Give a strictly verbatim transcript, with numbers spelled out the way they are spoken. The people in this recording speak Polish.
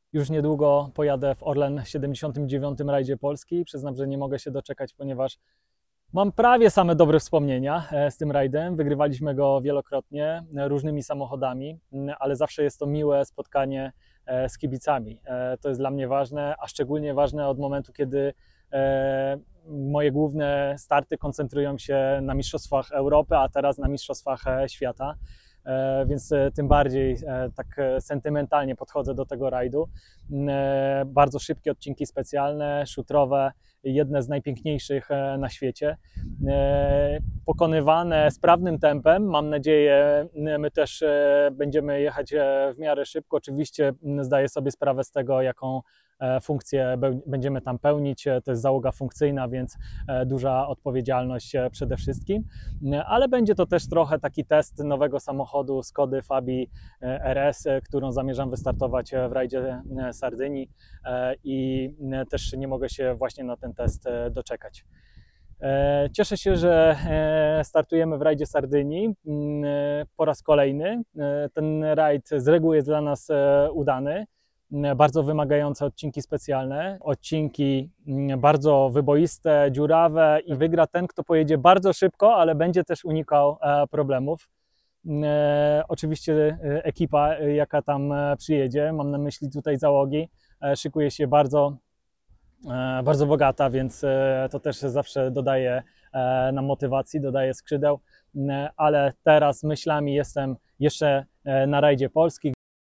Już niedługo pojadę w Orlen siedemdziesiątym dziewiątym rajdzie Polski. Przyznam, że nie mogę się doczekać, ponieważ mam prawie same dobre wspomnienia z tym rajdem. Wygrywaliśmy go wielokrotnie różnymi samochodami, ale zawsze jest to miłe spotkanie z kibicami. To jest dla mnie ważne, a szczególnie ważne od momentu, kiedy moje główne starty koncentrują się na Mistrzostwach Europy, a teraz na Mistrzostwach Świata. Więc tym bardziej tak sentymentalnie podchodzę do tego rajdu. Bardzo szybkie odcinki specjalne, szutrowe, jedne z najpiękniejszych na świecie. Pokonywane sprawnym tempem, mam nadzieję, my też będziemy jechać w miarę szybko. Oczywiście zdaję sobie sprawę z tego, jaką funkcję będziemy tam pełnić. To jest załoga funkcyjna, więc duża odpowiedzialność przede wszystkim, ale będzie to też trochę taki test nowego samochodu Skody Fabii R S, którą zamierzam wystartować w rajdzie Sardynii i też nie mogę się właśnie na ten test doczekać. Cieszę się, że startujemy w rajdzie Sardynii po raz kolejny. Ten rajd z reguły jest dla nas udany. Bardzo wymagające odcinki specjalne, odcinki bardzo wyboiste, dziurawe i wygra ten, kto pojedzie bardzo szybko, ale będzie też unikał problemów. Oczywiście ekipa, jaka tam przyjedzie, mam na myśli tutaj załogi, szykuje się bardzo, bardzo bogata, więc to też zawsze dodaje nam motywacji, dodaje skrzydeł, ale teraz myślami jestem jeszcze na rajdzie Polski,